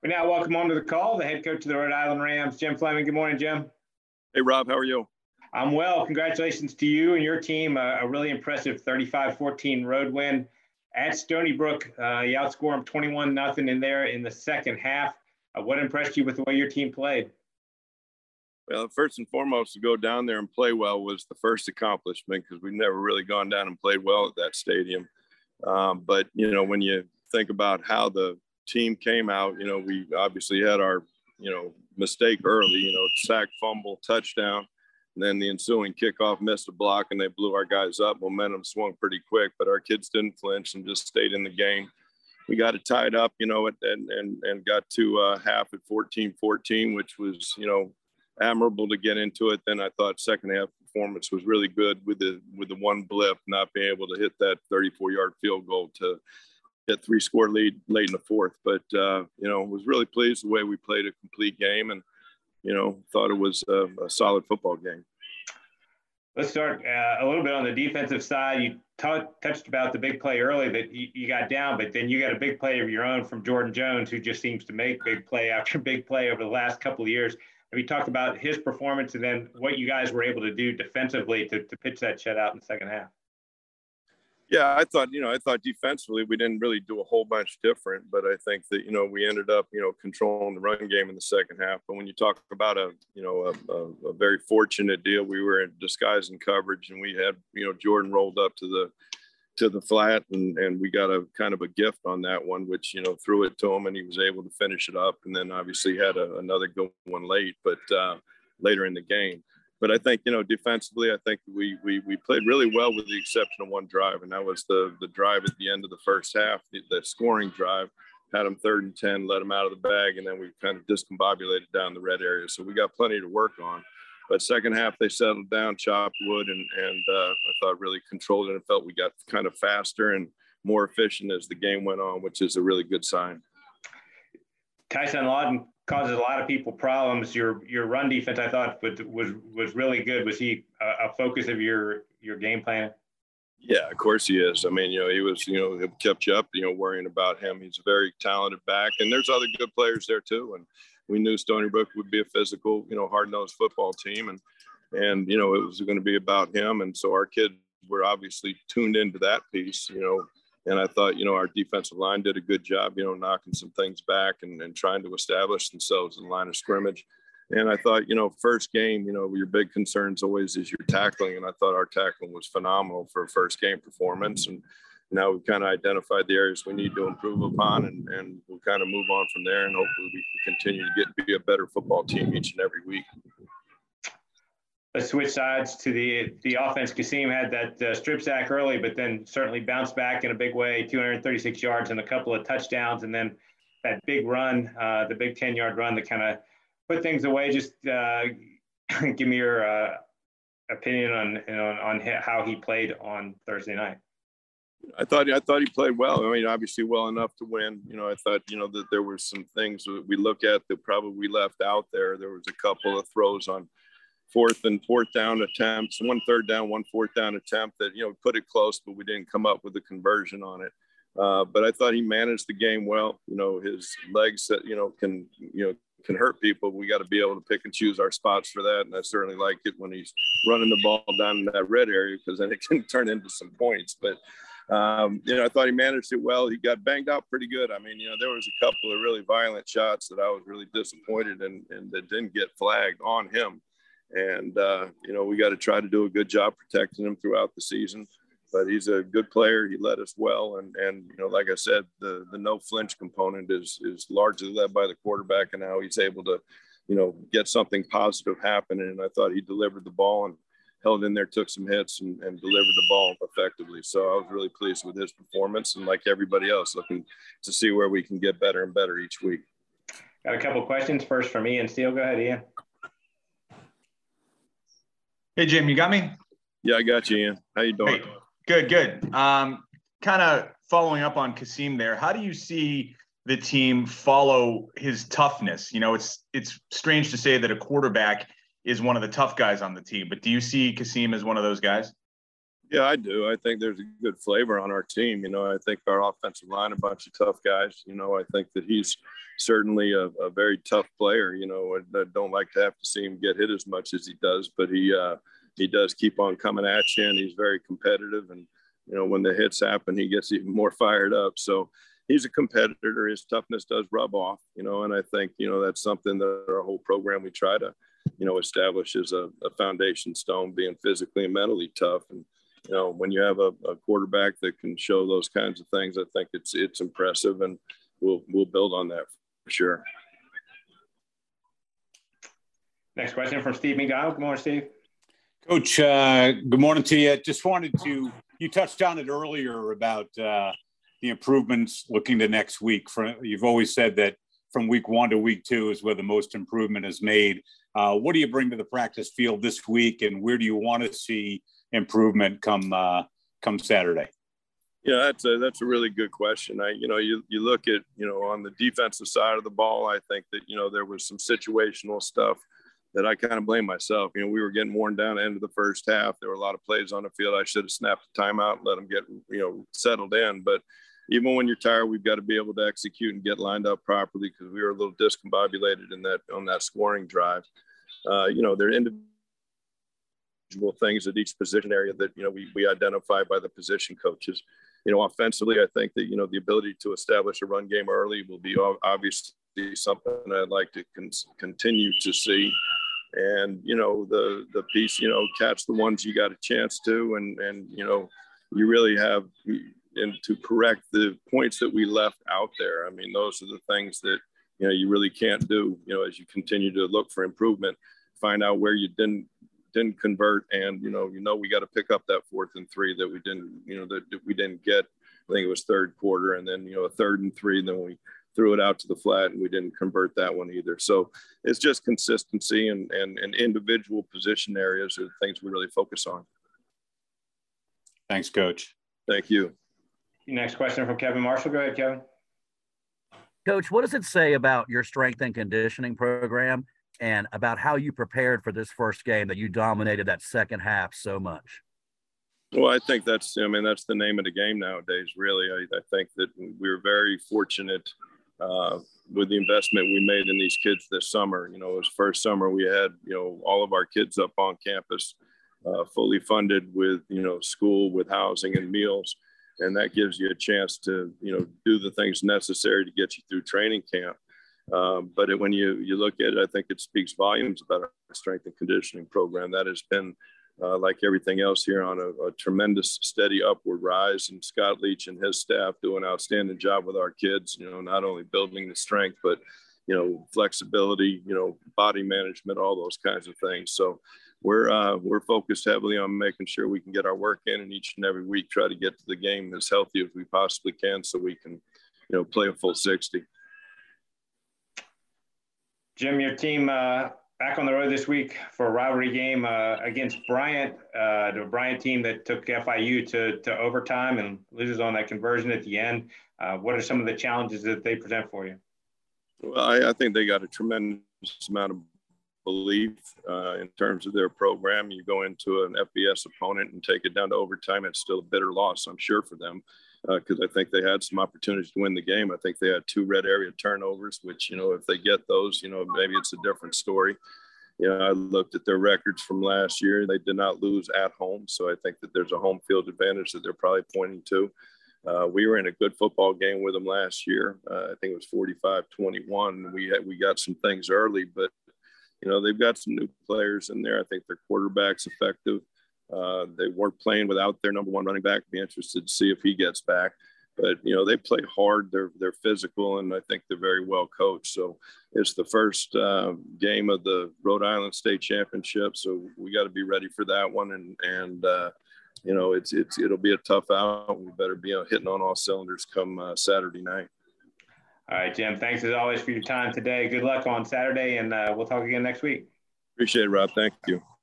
We now welcome onto the call the head coach of the Rhode Island Rams, Jim Fleming. Good morning, Jim. Hey, Rob. How are you? I'm well. Congratulations to you and your team. A really impressive 35-14 road win at Stony Brook. You outscored them 21-0 in there in the second half. What impressed you with the way your team played? Well, first and foremost, to go down there and play well was the first accomplishment because we've never really gone down and played well at that stadium. But, when you think about how the team came out, we obviously had our, mistake early, sack, fumble, touchdown. And then the ensuing kickoff missed a block and they blew our guys up. Momentum swung pretty quick, but our kids didn't flinch and just stayed in the game. We got it tied up, and got to half at 14-14, which was, admirable to get into it. Then I thought second half performance was really good with the one blip, not being able to hit that 34-yard field goal to get 3-score lead late in the fourth. But, was really pleased the way we played a complete game and, thought it was a solid football game. Let's start a little bit on the defensive side. You touched about the big play early that you got down, but then you got a big play of your own from Jordan Jones, who just seems to make big play after big play over the last couple of years. Have you talked about his performance and then what you guys were able to do defensively to pitch that shutout in the second half? Yeah, I thought defensively we didn't really do a whole bunch different, but I think that, we ended up, controlling the run game in the second half. But when you talk about a very fortunate deal, we were in disguise and coverage and we had, Jordan rolled up to the flat and we got a kind of a gift on that one, which, threw it to him and he was able to finish it up. And then obviously had another good one late, but later in the game. But I think, defensively, I think we played really well with the exception of one drive. And that was the drive at the end of the first half, the scoring drive. Had them 3rd and 10, let them out of the bag. And then we kind of discombobulated down the red area. So we got plenty to work on. But second half, they settled down, chopped wood, and I thought really controlled it and felt we got kind of faster and more efficient as the game went on, which is a really good sign. Tyson Lawton causes a lot of people problems. Your run defense, I thought, was really good. Was he a focus of your game plan? Yeah, of course he is. I mean, he was, it kept you up, worrying about him. He's a very talented back, and there's other good players there too. And we knew Stony Brook would be a physical, hard-nosed football team, and it was going to be about him. And so our kids were obviously tuned into that piece, and I thought, our defensive line did a good job, knocking some things back and trying to establish themselves in the line of scrimmage. And I thought, first game, your big concerns always is your tackling. And I thought our tackling was phenomenal for a first game performance. And now we've kind of identified the areas we need to improve upon and we'll kind of move on from there. And hopefully we can continue to be a better football team each and every week. Let's switch sides to the offense. Kasim had that strip sack early, but then certainly bounced back in a big way, 236 yards and a couple of touchdowns. And then that big run, the big 10-yard run that kind of put things away. Just give me your opinion on how he played on Thursday night. I thought he played well. I mean, obviously well enough to win. I thought, that there were some things that we look at that probably left out there. There was a couple of throws on fourth down attempts, 1 3rd down, 1 4th down attempt that, put it close, but we didn't come up with a conversion on it. But I thought he managed the game well. His legs that, can hurt people. We got to be able to pick and choose our spots for that. And I certainly like it when he's running the ball down in that red area because then it can turn into some points. But, I thought he managed it well. He got banged out pretty good. I mean, there was a couple of really violent shots that I was really disappointed in and that didn't get flagged on him. And, we got to try to do a good job protecting him throughout the season. But he's a good player. He led us well. And like I said, the no flinch component is largely led by the quarterback and how he's able to, get something positive happen. And I thought he delivered the ball and held in there, took some hits and delivered the ball effectively. So I was really pleased with his performance and like everybody else looking to see where we can get better and better each week. Got a couple of questions. First from Ian Steele. Go ahead, Ian. Hey, Jim, you got me? Yeah, I got you, Ian. How you doing? Hey, good. Kind of following up on Kasim there, how do you see the team follow his toughness? It's strange to say that a quarterback is one of the tough guys on the team, but do you see Kasim as one of those guys? Yeah, I do. I think there's a good flavor on our team. You know, I think our offensive line, a bunch of tough guys. You know, I think that he's certainly a very tough player. You know, I don't like to have to see him get hit as much as he does, but he does keep on coming at you, and he's very competitive. And, you know, when the hits happen, he gets even more fired up. So he's a competitor. His toughness does rub off, you know, and I think, you know, that's something that our whole program we try to, you know, establish as a foundation stone, being physically and mentally tough. And, you know, when you have a quarterback that can show those kinds of things, I think it's impressive, and we'll build on that for sure. Next question from Steve McDonald. Good morning, Steve. Coach, good morning to you. Just wanted to, you touched on it earlier about the improvements looking to next week. You've always said that from week 1 to week 2 is where the most improvement is made. What do you bring to the practice field this week, and where do you want to see improvement come Saturday? Yeah, that's a really good question. You look at, you know, on the defensive side of the ball, I think that, you know, there was some situational stuff that I kind of blame myself. You know, we were getting worn down at the end of the first half. There were a lot of plays on the field. I should have snapped a timeout and let them get, you know, settled in. But even when you're tired, we've got to be able to execute and get lined up properly, because we were a little discombobulated on that scoring drive. You know, there are individual things at each position area that, you know, we identify by the position coaches. You know, offensively, I think that, you know, the ability to establish a run game early will be obviously something I'd like to continue to see. And, you know, the piece, you know, catch the ones you got a chance to, and you know, you really have, and to correct the points that we left out there. I mean, those are the things that, you know, you really can't do, you know, as you continue to look for improvement, find out where you didn't convert. And, you know, we got to pick up that 4th and 3 that we didn't get. I think it was third quarter, and then, you know, a 3rd and 3, then we threw it out to the flat and we didn't convert that one either. So it's just consistency and individual position areas are the things we really focus on. Thanks, Coach. Thank you. Next question from Kevin Marshall. Go ahead, Kevin. Coach, what does it say about your strength and conditioning program and about how you prepared for this first game that you dominated that second half so much? Well, I think that's the name of the game nowadays, really. I think that we're very fortunate with the investment we made in these kids this summer. You know, it was first summer we had, you know, all of our kids up on campus, fully funded with, you know, school, with housing and meals. And that gives you a chance to, you know, do the things necessary to get you through training camp. But when you look at it, I think it speaks volumes about our strength and conditioning program. That has been, like everything else here, on a tremendous steady upward rise. And Scott Leach and his staff do an outstanding job with our kids, you know, not only building the strength, but, you know, flexibility, you know, body management, all those kinds of things. So we're focused heavily on making sure we can get our work in, and each and every week try to get to the game as healthy as we possibly can, so we can, you know, play a full 60. Jim, your team back on the road this week for a rivalry game against Bryant, the Bryant team that took FIU to overtime and loses on that conversion at the end. What are some of the challenges that they present for you? Well, I think they got a tremendous amount of belief in terms of their program. You go into an FBS opponent and take it down to overtime, it's still a bitter loss, I'm sure, for them, because I think they had some opportunities to win the game. I think they had 2 red area turnovers, which, you know, if they get those, you know, maybe it's a different story. You know, I looked at their records from last year. They did not lose at home, so I think that there's a home field advantage that they're probably pointing to. We were in a good football game with them last year. I think it was 45-21. We got some things early, but, you know, they've got some new players in there. I think their quarterback's effective. They weren't playing without their number 1 running back. Be interested to see if he gets back. But, you know, they play hard. They're physical, and I think they're very well coached. So it's the first game of the Rhode Island State Championship. So we got to be ready for that one. And you know, it'll be a tough out. We better be hitting on all cylinders come Saturday night. All right, Jim, thanks as always for your time today. Good luck on Saturday, and we'll talk again next week. Appreciate it, Rob. Thank you.